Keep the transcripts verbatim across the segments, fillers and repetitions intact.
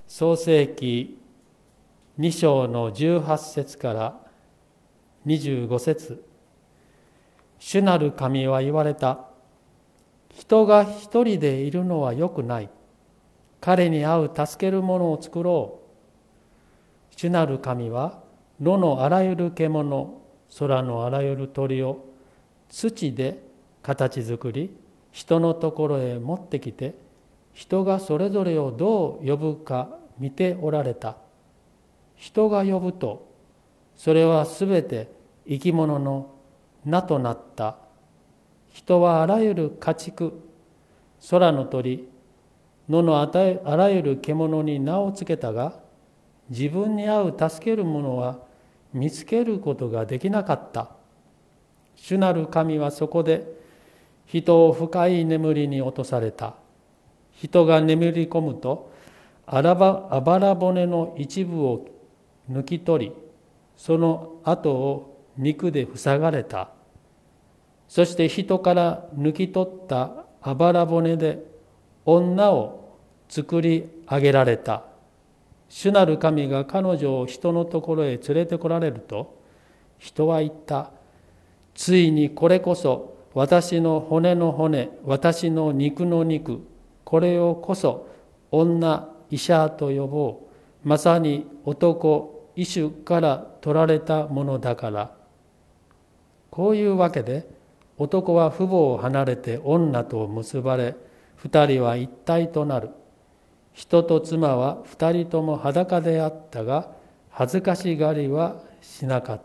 創世記に章のじゅうはち節からにじゅうご節。主なる神は言われた。人が一人でいるのはよくない。彼に会う助けるものを作ろう。主なる神は野のあらゆる獣、空のあらゆる鳥を土で形作り、人のところへ持ってきて、人がそれぞれをどう呼ぶか見ておられた。人が呼ぶと、それはすべて生き物の名となった。人はあらゆる家畜、空の鳥、野のあらゆる獣に名をつけたが、自分に合う助けるものは見つけることができなかった。主なる神はそこで人を深い眠りに落とされた。人が眠り込むと、あらばあばら骨の一部を抜き取り、その跡を肉で塞がれた。そして人から抜き取ったあばら骨で女を作り上げられた。主なる神が彼女を人のところへ連れてこられると、人は言った。ついにこれこそ私の骨の骨、私の肉の肉、これをこそ女、イシャと呼ぼう。まさに男、イシュから取られたものだから。こういうわけで、男は父母を離れて女と結ばれ、二人は一体となる。人と妻は二人とも裸であったが、恥ずかしがりはしなかった。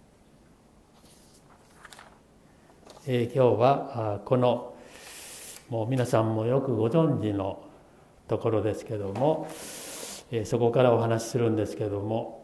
えー、今日はこのもう皆さんもよくご存知のところですけども、えー、そこからお話しするんですけども、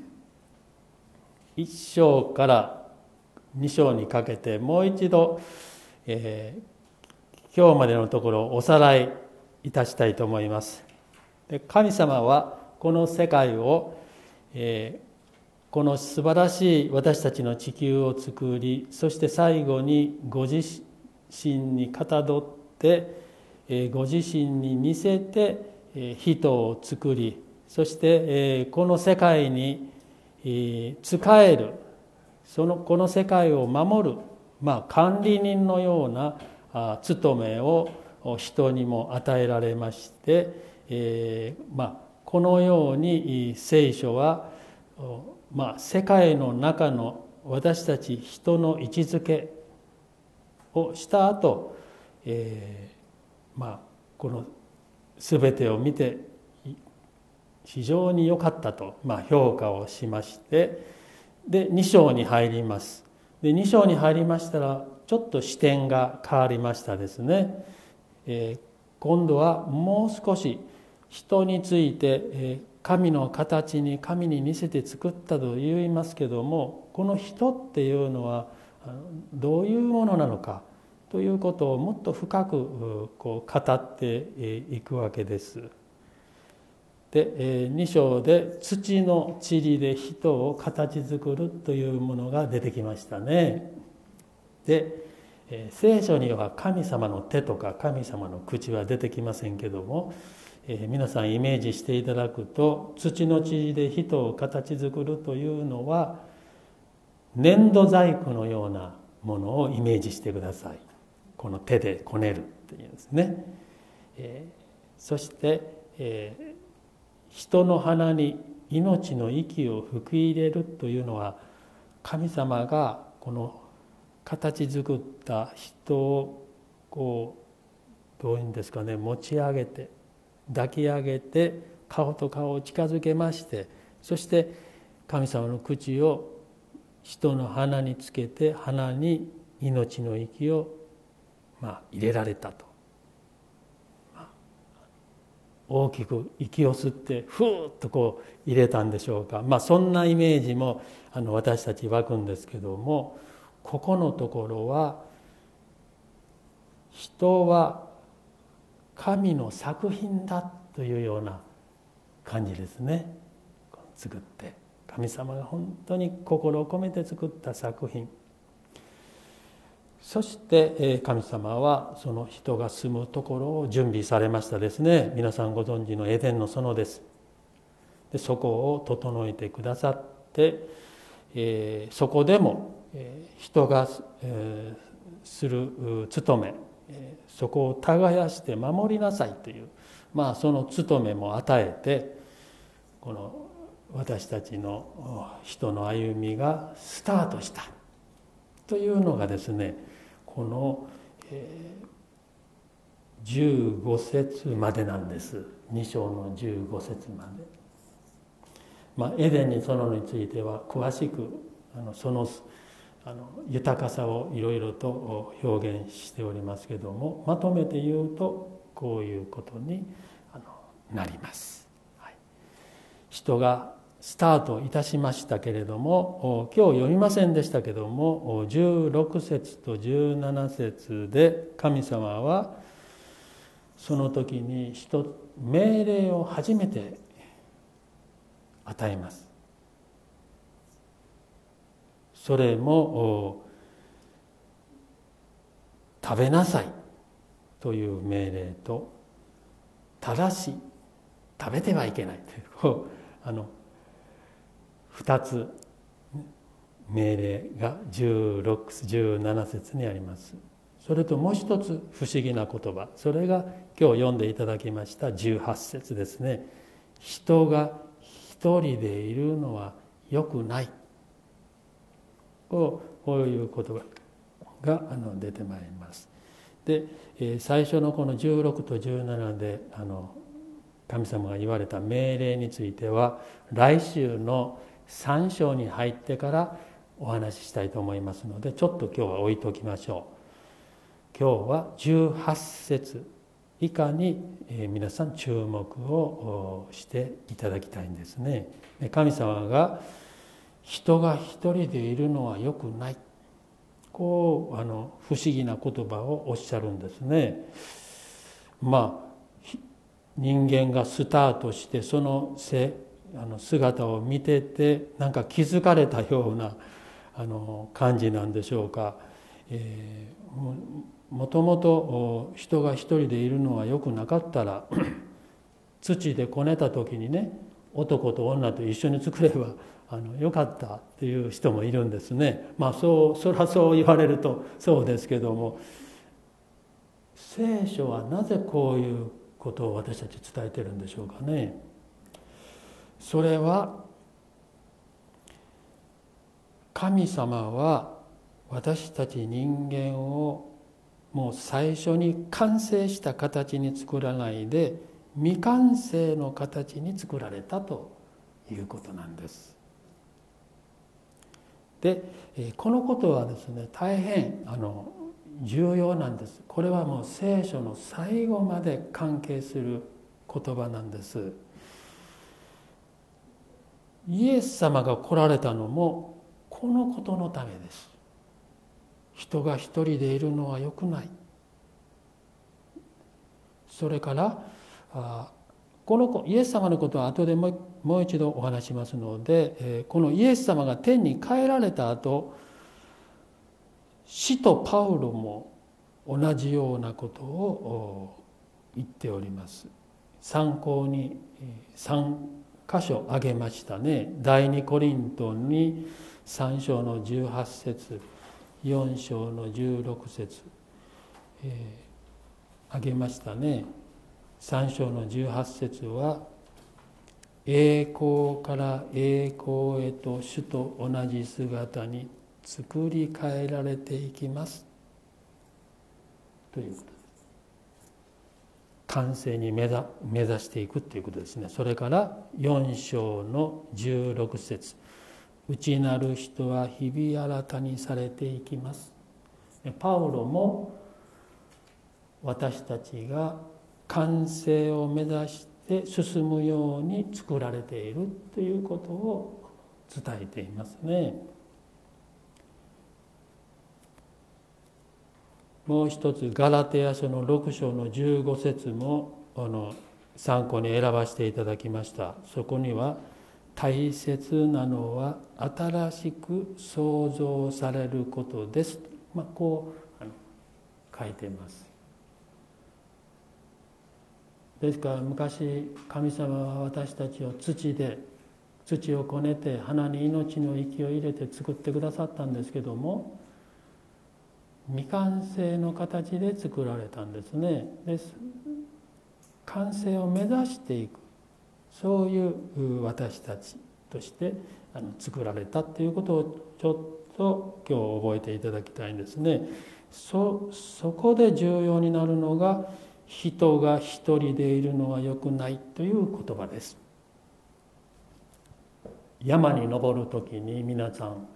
一章から二章にかけてもう一度、えー、今日までのところをおさらいいたしたいと思います。で、神様はこの世界を、えーこの素晴らしい私たちの地球を作り、そして最後にご自身にかたどってご自身に似せて人を作り、そしてこの世界に仕える、そのこの世界を守る、まあ、管理人のような務めを人にも与えられまして、えーまあ、このように聖書はまあ、世界の中の私たち人の位置づけをした後、えー、まあこの全てを見て非常に良かったと、まあ、評価をしまして、でに章に入ります。でに章に入りましたらちょっと視点が変わりましたですね。えー、今度はもう少し人について、えー神の形に神に似せて作ったと言いますけども、この人っていうのはどういうものなのかということをもっと深くこう語っていくわけです。でに章で土の塵で人を形作るというものが出てきましたね。で聖書には神様の手とか神様の口は出てきませんけども、えー、皆さんイメージしていただくと、土の塵で人を形作るというのは粘土細工のようなものをイメージしてください。この手でこねるっていうんですね。えー、そして、えー、人の鼻に命の息を吹き入れるというのは、神様がこの形作った人をこうどういうんですかね、持ち上げて抱き上げて顔と顔を近づけまして、そして神様の口を人の鼻につけて、鼻に命の息を、まあ、入れられたと、まあ、大きく息を吸ってふーっとこう入れたんでしょうか。まあ、そんなイメージもあの私たち湧くんですけども、ここのところは人は神の作品だというような感じですね。作って神様が本当に心を込めて作った作品、 そして神様はその人が住むところを準備されましたですね。皆さんご存知のエデンの園です。でそこを整えてくださって、えー、そこでも、えー、人が、えー、する務め、えー、そこを耕して守りなさいという、まあ、その務めも与えて、この私たちの人の歩みがスタートしたというのがですね、この、えー、じゅうご節までなんです。に章のじゅうご節まで。まあ、エデンに園については詳しくあのそのあの豊かさをいろいろと表現しておりますけども、まとめて言うとこういうことにあのなります。はい、人がスタートいたしましたけれども、今日読みませんでしたけども、じゅうろく節とじゅうなな節で神様はその時に人命令を初めて与えます。それも食べなさいという命令と、ただし食べてはいけないというあのふたつ命令がじゅうろく、じゅうなな節にあります。それともう一つ不思議な言葉、それが今日読んでいただきましたじゅうはち節ですね。人が一人でいるのはよくない、こういう言葉が出てまいります。で、最初のこのじゅうろくとじゅうななであの神様が言われた命令については、来週のさん章に入ってからお話ししたいと思いますので、ちょっと今日は置いときましょう。今日はじゅうはち節以下に皆さん注目をしていただきたいんですね。神様が人が一人でいるのはよくない、こうあの不思議な言葉をおっしゃるんですね。まあ人間がスタートしてそのせあの姿を見てて、なんか気づかれたようなあの感じなんでしょうか。えー、も, もともと人が一人でいるのはよくなかったら土でこねた時にね、男と女と一緒に作ればあのよかったっていう人もいるんですね。まあそうそれはそう言われるとそうですけども、聖書はなぜこういうことを私たち伝えてるんでしょうかね。それは神様は私たち人間をもう最初に完成した形に作らないで、未完成の形に作られたということなんです。でこのことはですね、大変あの重要なんです。これはもう聖書の最後まで関係する言葉なんです。イエス様が来られたのもこのことのためです。人が一人でいるのは良くない。それからこのイエス様のことは後でもうもう一度お話しますので、このイエス様が天に帰られた後、使徒パウロも同じようなことを言っております。参考にさん箇所挙げましたね。第二コリントにさん章のじゅうはち節、よん章のじゅうろく節、えー、挙げましたね。さん章のじゅうはち節は、栄光から栄光へと主と同じ姿に作り変えられていきますということです。完成に目指、目指していくということですね。それからよん章のじゅうろく節、内なる人は日々新たにされていきます。パウロも私たちが完成を目指して進むように作られているということを伝えていますね。もう一つガラテヤ書のろく章のじゅうご節もあの参考に選ばせていただきました。そこには、大切なのは新しく創造されることです、まあ、こう書いています。ですから昔神様は私たちを土で土をこねて花に命の息を入れて作ってくださったんですけども、未完成の形で作られたんですね。です完成を目指していく、そういう私たちとしてあの作られたということをちょっと今日覚えていただきたいんですね。そ, そこで重要になるのが、人が一人でいるのは良くないという言葉です。山に登るときに皆さん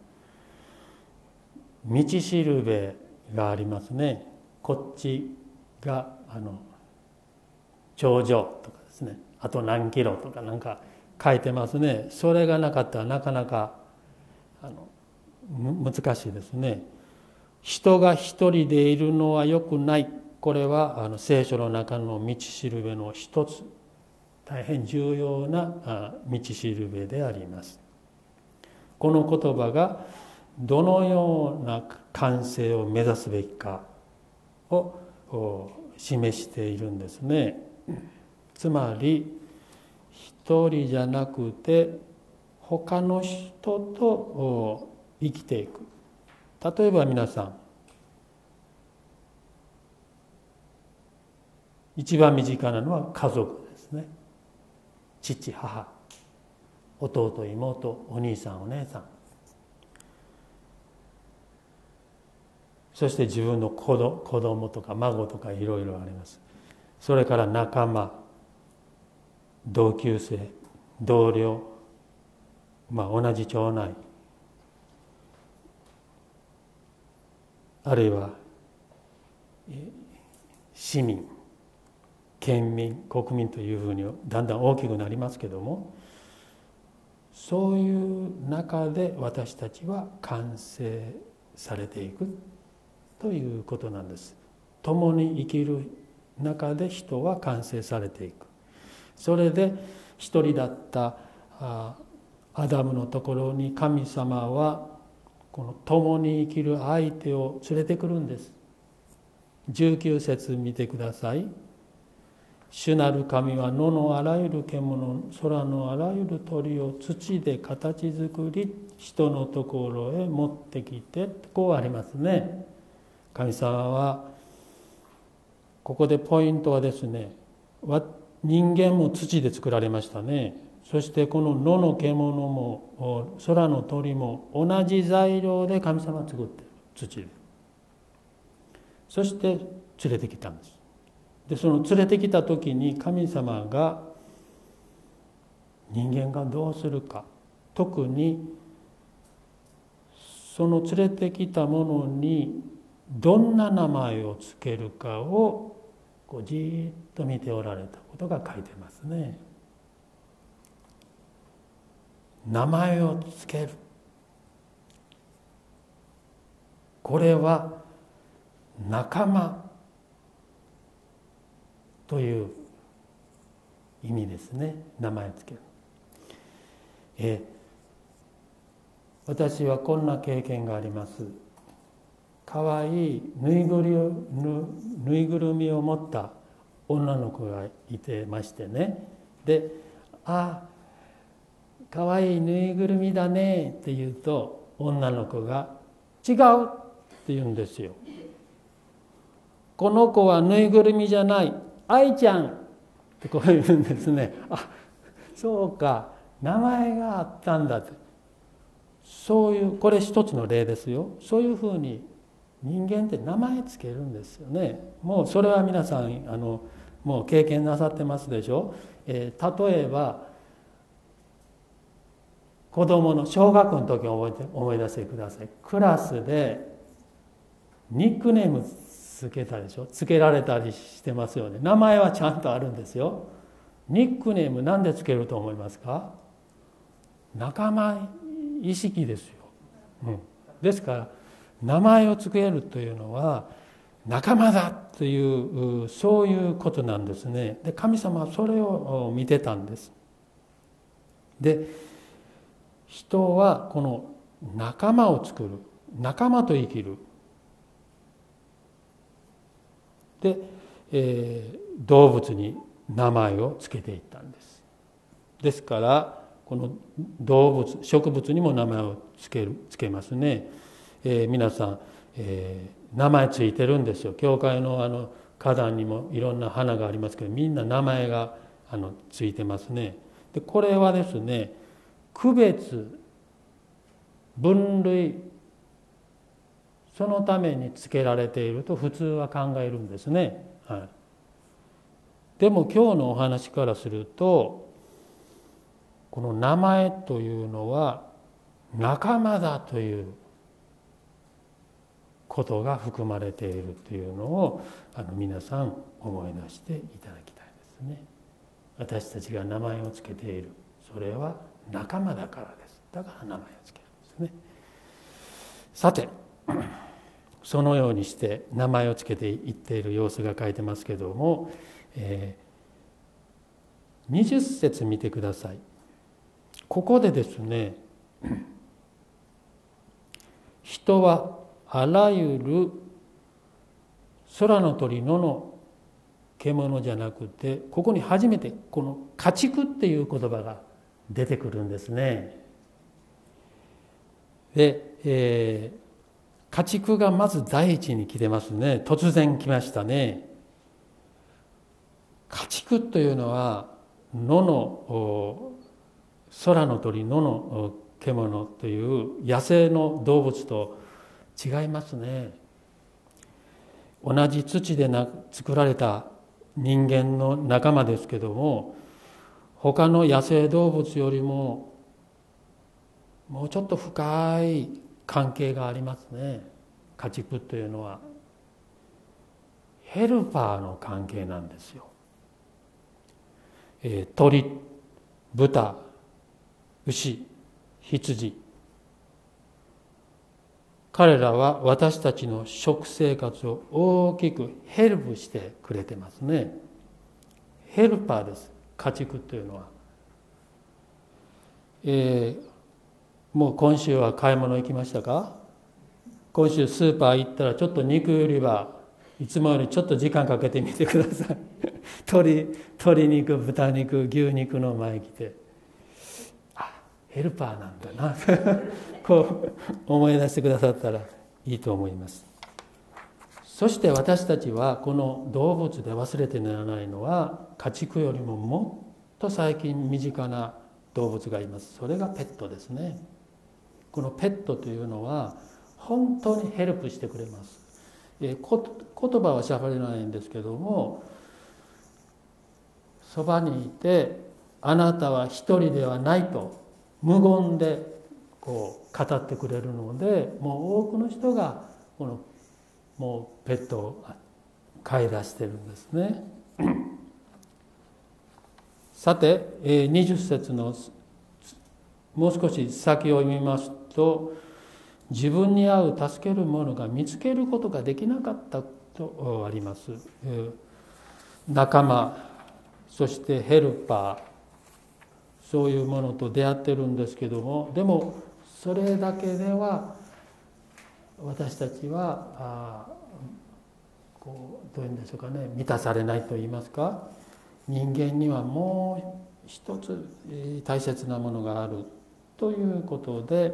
道しるべがありますね。こっちがあの頂上とかですね、あと何キロとかなんか書いてますね。それがなかったらなかなかあの難しいですね。人が一人でいるのは良くない、これはあの聖書の中の道しるべの一つ、大変重要な道しるべであります。この言葉がどのような完成を目指すべきかを示しているんですね。つまり一人じゃなくて他の人と生きていく。例えば皆さん、一番身近なのは家族ですね。父、母、弟、妹、お兄さん、お姉さん、そして自分の子供とか孫とかいろいろあります。それから仲間、同級生、同僚、まあ、同じ町内、あるいは市民、県民、国民というふうにだんだん大きくなりますけども、そういう中で私たちは完成されていくということなんです。共に生きる中で人は完成されていく。それで一人だったアダムのところに神様はこの共に生きる相手を連れてくるんです。じゅうきゅう節見てください。主なる神は野のあらゆる獣、空のあらゆる鳥を土で形作り、人のところへ持ってきて、こうありますね。神様はここでポイントはですね、人間も土で作られましたね。そしてこの野の獣も空の鳥も同じ材料で神様は作っている、土で。そして連れてきたんです。でその連れてきた時に神様が人間がどうするか、特にその連れてきたものにどんな名前をつけるかをこうじーっと見ておられたことが書いてますね。名前をつける、これは仲間という意味ですね。名前つける。え私はこんな経験があります。かわいいぬいぐるぬぬいぐるみを持った女の子がいてましてね。で、あ、かわいいぬいぐるみだねって言うと、女の子が違うって言うんですよ。この子はぬいぐるみじゃない、愛ちゃんってこう言うんですね。あ、そうか、名前があったんだって。そういう、これ一つの例ですよ。そういうふうに人間って名前つけるんですよね。もうそれは皆さんあのもう経験なさってますでしょ。えー、例えば子供の小学校の時を覚えて思い出してください。クラスでニックネームつけたでしょ。つけられたりしてますよね。名前はちゃんとあるんですよ。ニックネームなんでつけると思いますか？仲間意識ですよ、うん、ですから名前をつけるというのは仲間だというそういうことなんですね。で神様はそれを見てたんです。で人はこの仲間を作る、仲間と生きる、 で、えー、動物に名前をつけていったんです。ですからこの動物植物にも名前をつけるつけますね。えー、皆さん、えー、名前ついてるんですよ。教会のあの花壇にもいろんな花がありますけど、みんな名前があのついてますね。でこれはですね、区別分類そのためにつけられていると普通は考えるんですね。はい、でも今日のお話からすると、この名前というのは仲間だということが含まれているというのをあの皆さん思い出していただきたいですね。私たちが名前をつけている、それは仲間だからです。だから名前をつけるんですね。さて、そのようにして名前をつけていっている様子が書いてますけども、えー、にじゅっ節見てください。ここでですね、人はあらゆる空の鳥野の獣じゃなくて、ここに初めてこの家畜っていう言葉が出てくるんですね。で、えー、家畜がまず第一に来てますね。突然来ましたね。家畜というのは野の空の鳥野の獣という野生の動物と違いますね。同じ土でな作られた人間の仲間ですけども、他の野生動物よりももうちょっと深い関係がありますね。家畜というのはヘルパーの関係なんですよ。えー、鳥、豚、牛、羊、彼らは私たちの食生活を大きくヘルプしてくれてますね。ヘルパーです、家畜というのは。えー、もう今週は買い物行きましたか？今週スーパー行ったらちょっと肉売り場、いつもよりちょっと時間かけてみてください。鶏、鶏肉、豚肉、牛肉の前来て、あ、ヘルパーなんだなこう思い出してくださったらいいと思います。そして私たちはこの動物で忘れてならないのは、家畜よりももっと最近身近な動物がいます。それがペットですね。このペットというのは本当にヘルプしてくれます。えー、こ言葉はしゃべれないんですけども、そばにいてあなたは一人ではないと無言でこう語ってくれるので、もう多くの人がこのもうペットを飼い出してるんですね。さてにじゅっ節のもう少し先を読みますと、自分に合う助けるものが見つけることができなかったとあります。仲間、そしてヘルパー、そういうものと出会ってるんですけども、でもそれだけでは私たちはあこうどういうんでしょうかね、満たされないと言いますか、人間にはもう一つ大切なものがあるということで、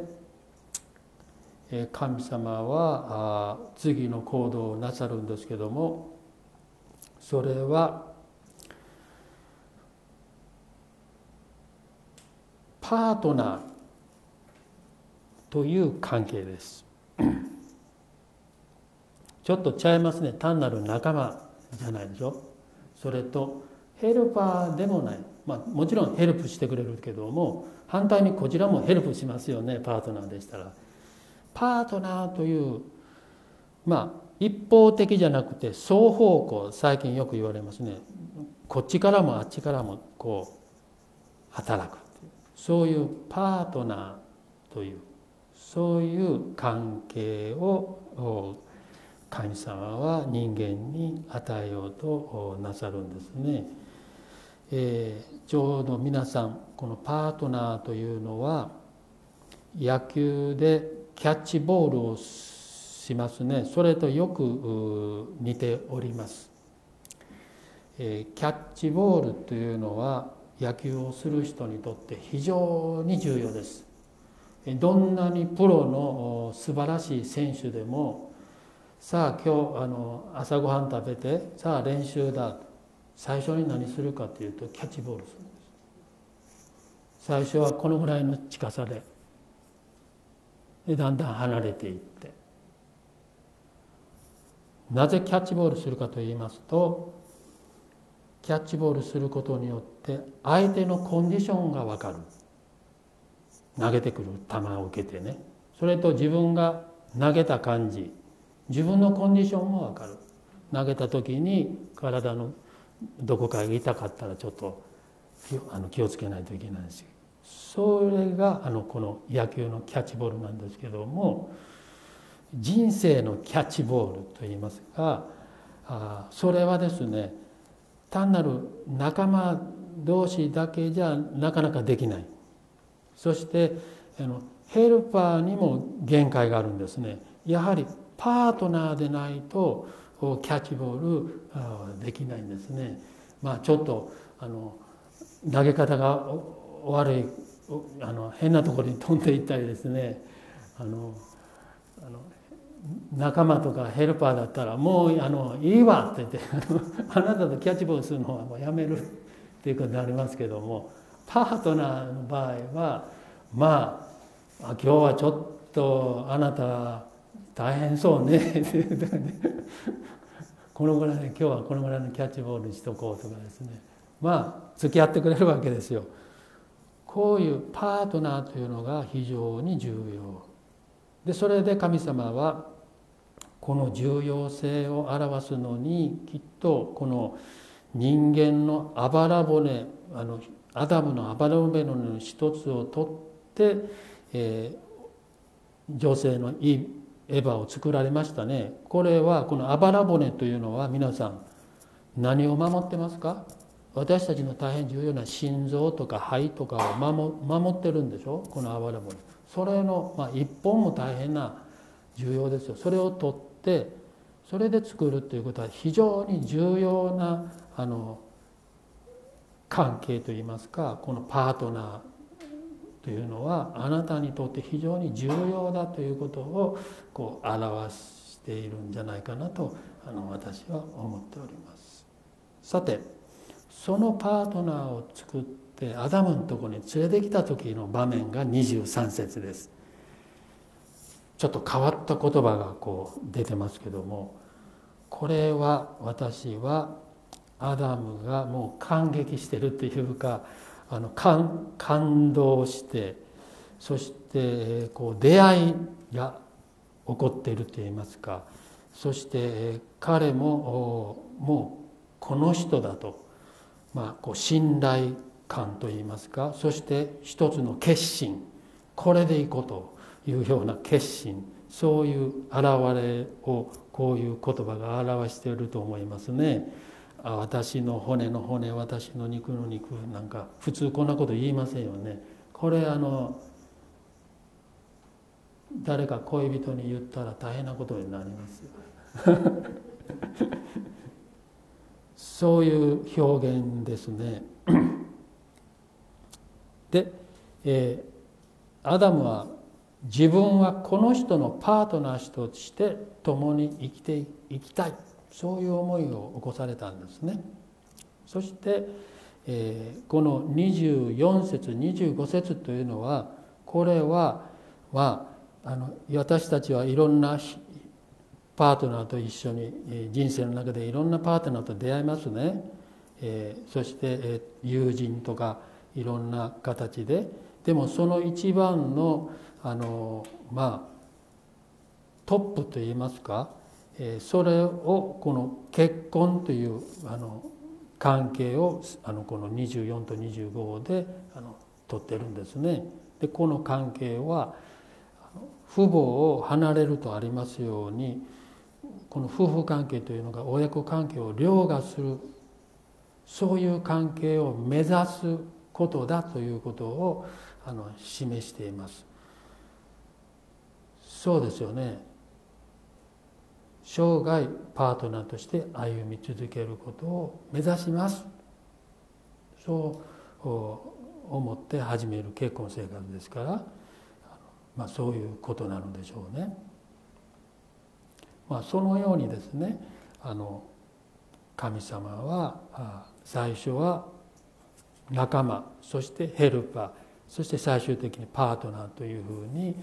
神様は次の行動をなさるんですけども、それはパートナーという関係です。ちょっとちゃいますね。単なる仲間じゃないでしょ。それとヘルパーでもない、まあ、もちろんヘルプしてくれるけども、反対にこちらもヘルプしますよね。パートナーでしたら。パートナーという、まあ一方的じゃなくて双方向、最近よく言われますね。こっちからもあっちからもこう働く、そういうパートナーという、そういう関係を神様は人間に与えようとなさるんですね。えー、ちょうど皆さんこのパートナーというのは野球でキャッチボールをしますね。それとよく似ております。 えー、キャッチボールというのは野球をする人にとって非常に重要です。どんなにプロの素晴らしい選手でも、さあ今日あの朝ごはん食べてさあ練習だ、最初に何するかというとキャッチボールするんです。最初はこのぐらいの近さで、でだんだん離れていって、なぜキャッチボールするかといいますと、キャッチボールすることによって相手のコンディションが分かる。投げてくる球を受けてね、それと自分が投げた感じ、自分のコンディションも分かる。投げた時に体のどこかが痛かったらちょっとあの気をつけないといけないし、それがあのこの野球のキャッチボールなんですけども、人生のキャッチボールといいますか、あそれはですね、単なる仲間同士だけじゃなかなかできない。そしてあのヘルパーにも限界があるんですね。やはりパートナーでないとキャッチボールできないんですね。まあちょっとあの投げ方が悪い、あの変なところに飛んでいったりですね、あのあの仲間とかヘルパーだったらもうあのいいわって言ってあなたとキャッチボールするのはもうやめるっていうことになりますけども、パートナーの場合はまあ今日はちょっとあなた大変そうねって言ってねこのぐらい今日はこのぐらいのキャッチボールにしとこうとかですね、まあ付き合ってくれるわけですよ。こういうパートナーというのが非常に重要で、それで神様はこの重要性を表すのに、きっとこの人間のあばら骨、あのアダムのあばら骨の一つを取って、えー、女性のいいエヴァを作られましたね。これはこのあばら骨というのは皆さん何を守ってますか？私たちの大変重要な心臓とか肺とかを 守, 守ってるんでしょ、このあばら骨。それの、まあ、一本も大変な重要ですよ。それを取ってそれで作るということは非常に重要なあの関係といいますか、このパートナーというのはあなたにとって非常に重要だということをこう表しているんじゃないかなとあの私は思っております。さて、そのパートナーを作ってアダムのところに連れてきた時の場面がにじゅうさん節です。ちょっと変わった言葉がこう出てますけども、これは私はアダムがもう感激してるっていうか、あの 感, 感動して、そしてこう出会いが起こっているといいますか、そして彼ももうこの人だと、まあ、こう信頼感といいますか、そして一つの決心、これでいこうというような決心、そういう現れをこういう言葉が表していると思いますね。私の骨の骨、私の肉の肉なんか普通こんなこと言いませんよね。これあの誰か恋人に言ったら大変なことになりますそういう表現ですねで、えー、アダムは自分はこの人のパートナーとして共に生きていきたい、そういう思いを起こされたんですね。そして、えー、このにじゅうよん節にじゅうご節というのは、これは、まあ、あの私たちはいろんなパートナーと一緒に、えー、人生の中でいろんなパートナーと出会いますね。えー、そして、えー、友人とかいろんな形で、でもその一番のあのまあトップといいますか、えー、それをこの結婚というあの関係をあのこのにじゅうよんとにじゅうごであの取ってるんですね。でこの関係は父母を離れるとありますように、この夫婦関係というのが親子関係を凌駕する、そういう関係を目指すことだということをあの示しています。そうですよね。 生涯パートナーとして歩み続けることを目指します、そう思って始める結婚生活ですから、まあ、そういうことなのでしょうね。まあ、そのようにですね、あの神様は最初は仲間、そしてヘルパー、そして最終的にパートナーというふうに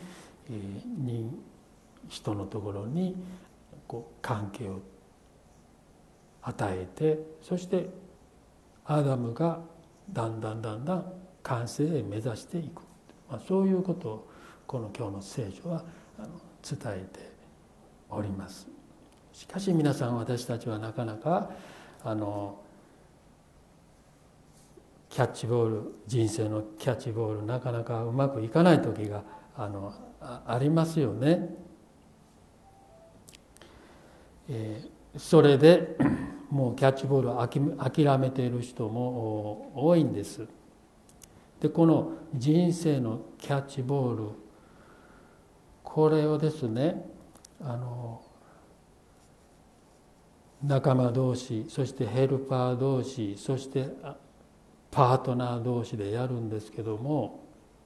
人のところにこう関係を与えて、そしてアダムがだんだんだんだん完成へ目指していく、まあ、そういうことをこの今日の聖書は伝えております。しかし皆さん、私たちはなかなかあのキャッチボール、人生のキャッチボールなかなかうまくいかない時があの あ, ありますよね。えー、それでもうキャッチボールを諦めている人も多いんです。でこの人生のキャッチボール、これをですね、あの仲間同士、そしてヘルパー同士、そしてパートナー同士でやるんですけども、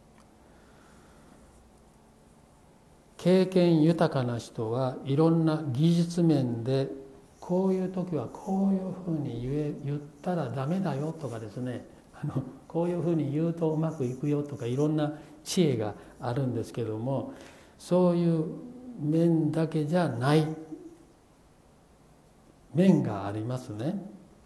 経験豊かな人はいろんな技術面で、こういう時はこういうふうに 言, え言ったらダメだよとかですね、あのこういうふうに言うとうまくいくよとか、いろんな知恵があるんですけども、そういう面だけじゃない面がありますね。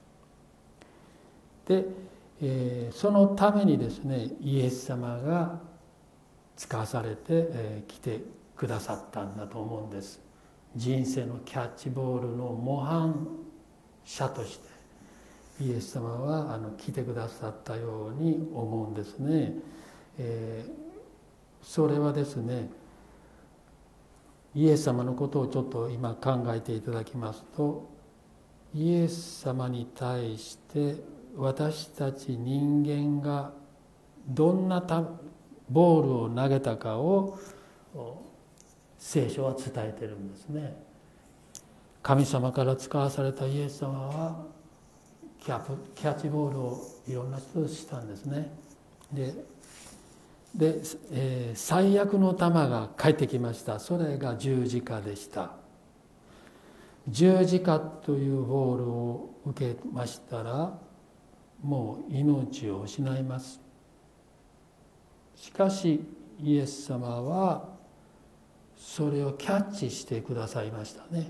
で、えー、そのためにですね、イエス様が使わされて、えー、来てくださったんだと思うんです。人生のキャッチボールの模範者としてイエス様はあの来てくださったように思うんですね。えー、それはですね、イエス様のことをちょっと今考えていただきますと、イエス様に対して私たち人間がどんなボールを投げたかを聖書は伝えてるんですね。神様から使わされたイエス様はキャプキャッチボールをいろんな人としたんですね。でで、えー、最悪の球が返ってきました。それが十字架でした。十字架というボールを受けましたら、もう命を失います。しかしイエス様はそれをキャッチしてくださいましたね。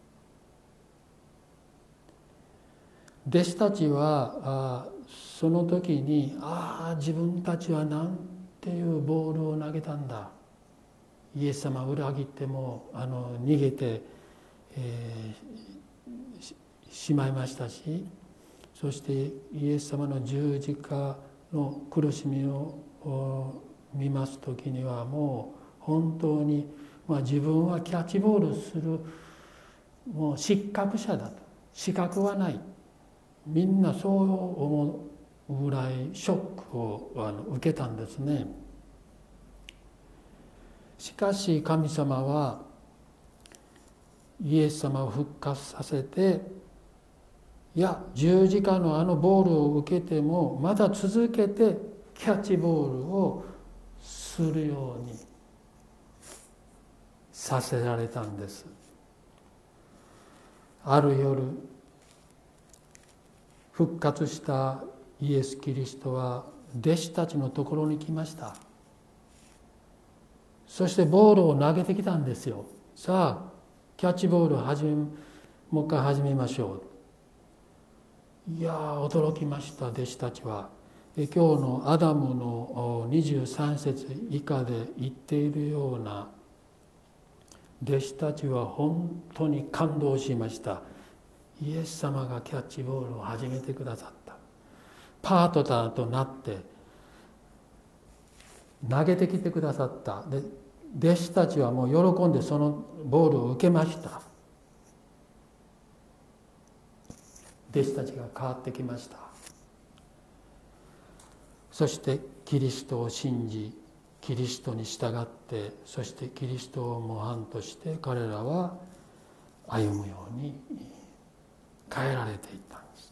弟子たちはあその時に、ああ自分たちはなんていうボールを投げたんだ、イエス様を裏切ってもあの逃げて、えー、し, しまいましたし、そしてイエス様の十字架の苦しみを見ます時には、もう本当に、まあ、自分はキャッチボールするもう失格者だと、資格はない、みんなそう思うぐらいショックをあの受けたんですね。しかし神様はイエス様を復活させて、いや十字架のあのボールを受けてもまだ続けてキャッチボールをするようにさせられたんです。ある夜、復活したイエス・キリストは弟子たちのところに来ました。そしてボールを投げてきたんですよ。さあキャッチボールを始めもう一回始めましょう。いやー驚きました、弟子たちは。今日のアダムのにじゅうさん節以下で言っているような、弟子たちは本当に感動しました。イエス様がキャッチボールを始めてくださった、パートナーとなって投げてきてくださった。で弟子たちはもう喜んでそのボールを受けました。弟子たちが変わってきました。そしてキリストを信じ、キリストに従って、そしてキリストを模範として彼らは歩むように変えられていったんです。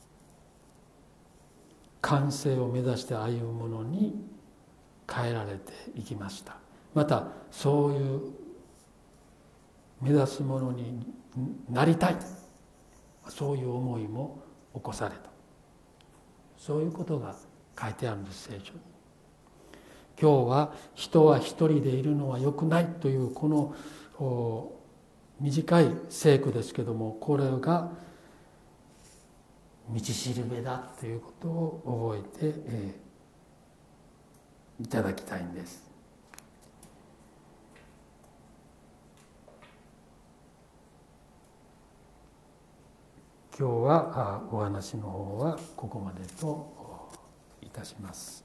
完成を目指して歩むものに変えられていきました。またそういう目指すものになりたい、そういう思いも起こされた、そういうことが書いてあるんです、聖書に。今日は人は一人でいるのは良くないというこの短い聖句ですけども、これが道しるべだということを覚えて、えー、いただきたいんです。今日はお話の方はここまでといたします。